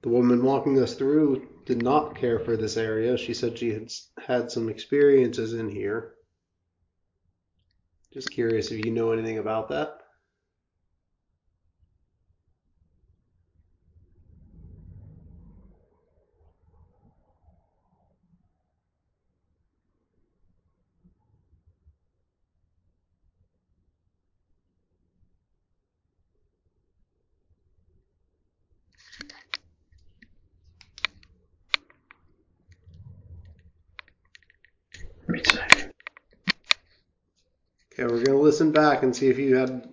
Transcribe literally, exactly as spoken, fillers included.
The woman walking us through did not care for this area. She said she had had some experiences in here. Just curious if you know anything about that. Okay, we're going to listen back and see if you had